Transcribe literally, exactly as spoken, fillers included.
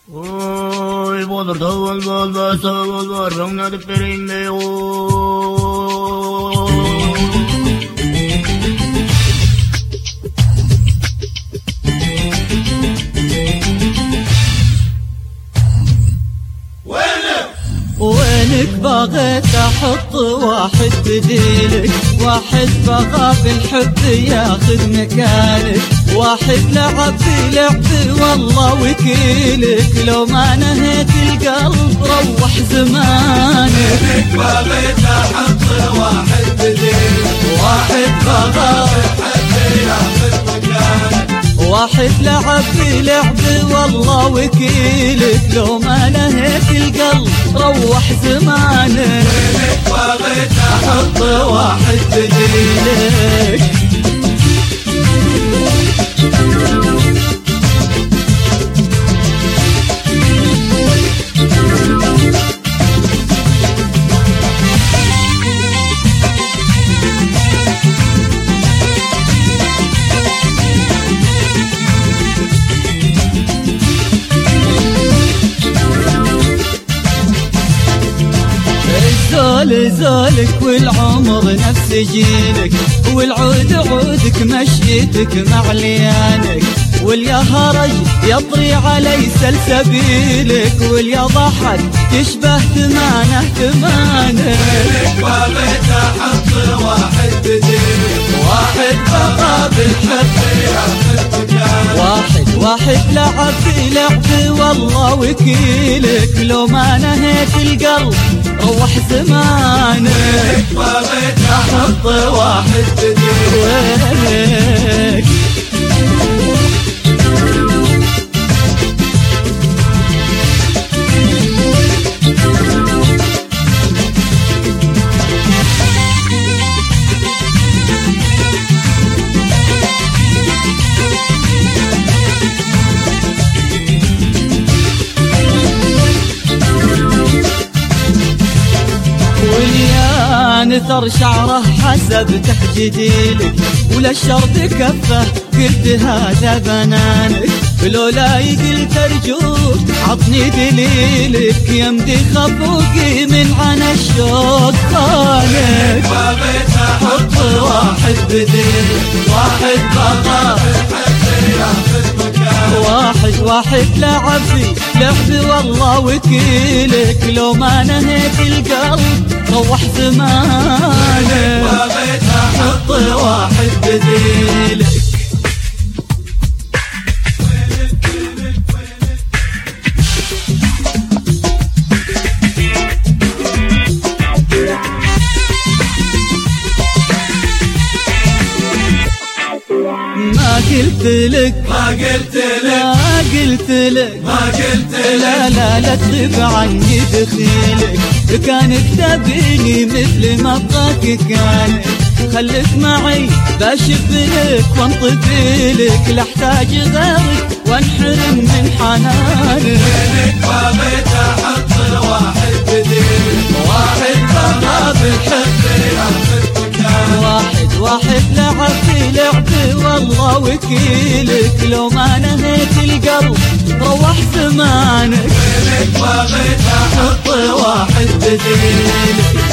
Oi, bodur tavul bol basa bol var rongna de perinde o. وينك بغيت احط واحد بديلك، واحد بغى بالحب ياخذ مكانك، واحد لعب بلعب والله وكيلك، لو ما نهيت القلب روح زمانك. وينك بغيت احط واحد بديلك، واحد بغى بالحب ياخذ مكانك، واحد لعب بلعب والله وكيلك، لو ما نهيت القلب روح زمانك. وينك بغيت احط واحد بديلك. زول زولك والعمر نفس جيلك، والعود عودك مشيتك مع ليانك، واليا هرج يطري علي سلسبيلك، واليا ضحك تشبه ثمانه ثمانك. وينك بغيت احط واحد بديلك، واحد بغى بالحب ياخذ مكانك، واحد واحد لعب بلعب والله وكيلك، لو ما نهيت القلب روح زمانك. وينك بغيت احط واحد بديلك. نثر شعره حسب تحجديلك، ولا الشرط كفه قلت هذا بنانك، لولا قلت ارجوك عطني دليلك، يمدي خفوقي من عنا الشوق خانك. بغيت احط واحد بديلك، واحد بغى بالحب ياخذ مكانك، واحد واحد لعب لعب والله وكيلك، لو ما نهيت القلب روح زمانك. بغيت احط واحد بديلك. ما قلت لك ما قلت لك ما قلت لك ما قلت لك لا لا لا تغيب عني دخيلك، كانك تبيني مثل ما ابغاك كانك، خليك معي بشب لك وانطفي لك، لا احتاج غيرك وانحرم من حنانك. وينك بغيت احط واحد بديلك، واحد بغى بالحب ياخذ مكانك، واحد واحد لعب في لعب والله وكيلك، لو ما نهيت القلب روح زمانك. وينك بغيت احط واحد بديلك.